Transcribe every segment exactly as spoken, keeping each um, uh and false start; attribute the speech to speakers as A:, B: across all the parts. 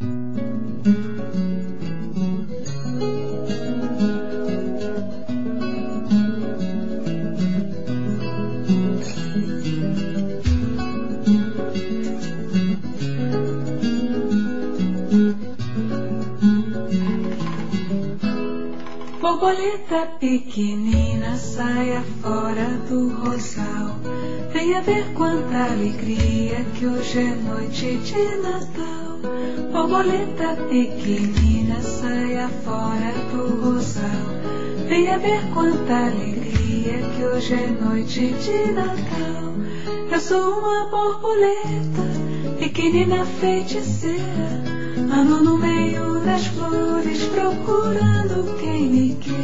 A: Borboleta pequenina, saia fora do rosal. Venha ver quanta alegria que hoje é noite de Natal. Borboleta pequenina, saia fora do rosal. Venha ver quanta alegria que hoje é noite de Natal. Eu sou uma borboleta, pequenina feiticeira, ando no meio das flores procurando quem me quer.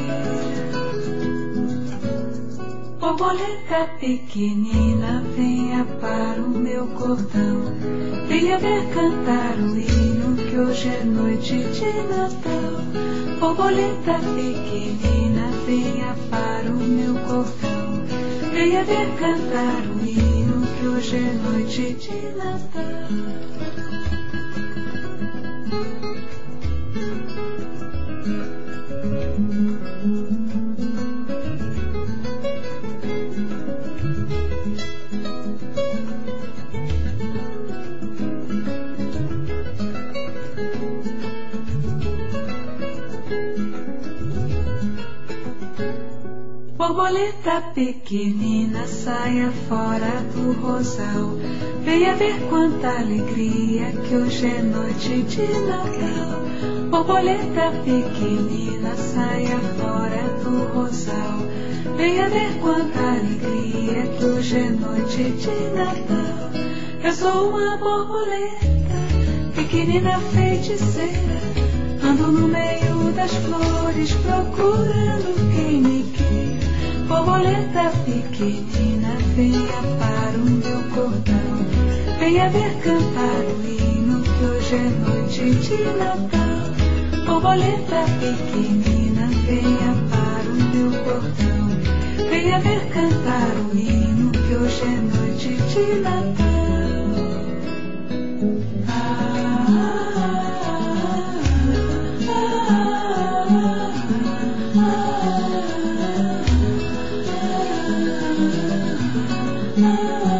A: Borboleta pequenina, venha para o meu cordão. Venha ver cantar o hino que hoje é noite de Natal. Borboleta pequenina, venha para o meu cordão. Venha ver cantar o hino que hoje é noite de Natal. Borboleta pequenina, saia fora do rosal. Venha ver quanta alegria que hoje é noite de Natal. Borboleta pequenina, saia fora do rosal. Venha ver quanta alegria que hoje é noite de Natal. Eu sou uma borboleta, pequenina feiticeira, ando no meio das flores procurando quem me quer. Borboleta pequenina, venha para o meu cordão. Venha ver cantar o hino que hoje é noite de Natal. Borboleta pequenina, venha para o meu cordão. Venha ver cantar o hino que hoje é noite de Natal. Ah,